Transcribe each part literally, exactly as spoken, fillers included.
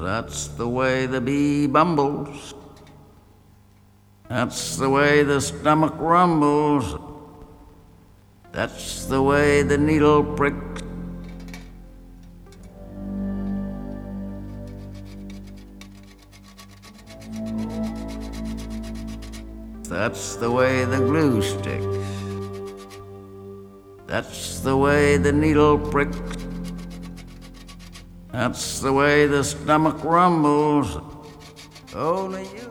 That's the way the bee bumbles. That's the way the stomach rumbles. That's the way the needle pricks. That's the way the glue sticks. That's the way the needle pricks. That's the way the stomach rumbles. Only you,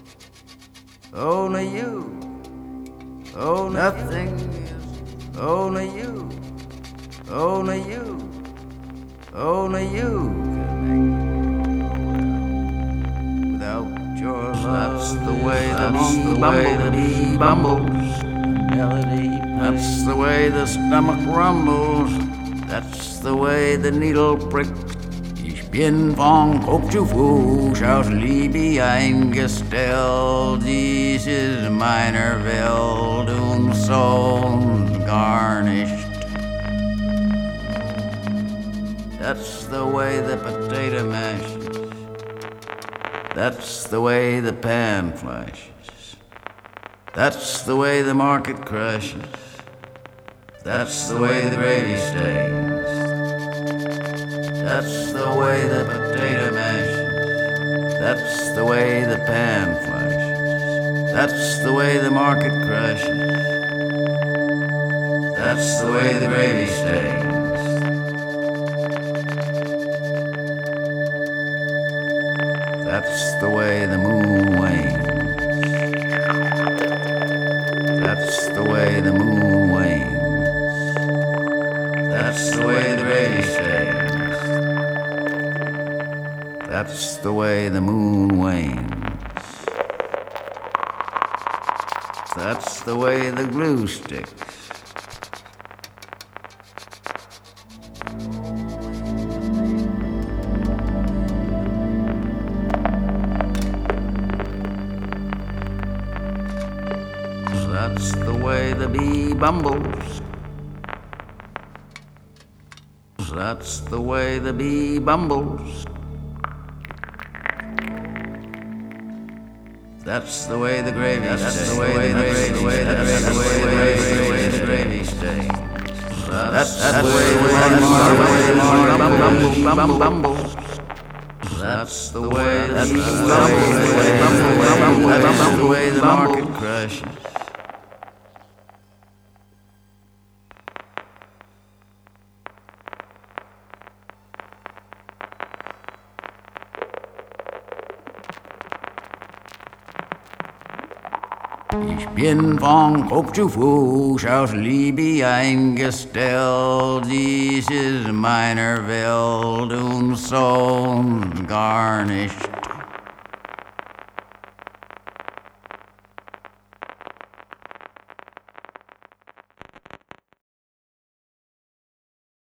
only you, oh nothing is, only you, only you, only you can make it without your love. That's the way the bee bumbles. Melody. That's the way the stomach rumbles. That's the way the needle pricks. Ich bin von Kopf zu Fuß aus Liebe eingestellt. Dies ist meine Welt und sonst gar nicht. That's the way the potato mashes. That's the way the pan flashes. That's the way the market crashes. That's the way the gravy stains. That's the way the potato mashes. That's the way the pan flashes. That's the way the market crashes. That's the way the gravy stains. That's the way the moon wanes. That's the way the moon wanes. That's the way the gravy stains. That's the way the moon wanes. That's the way the glue sticks. That's the way the bee bumbles. That's the way the bee bumbles. That's the way the gravy stains. That's the way the gravy stains. That's the way the gravy stains. That's the way the bumble bumbles. That's the way the bumble. That's the way the market crashes. Ich bin von Kopf zu Fuß aus Liebe eingestellt. Dies ist meine Welt und sonst gar nicht.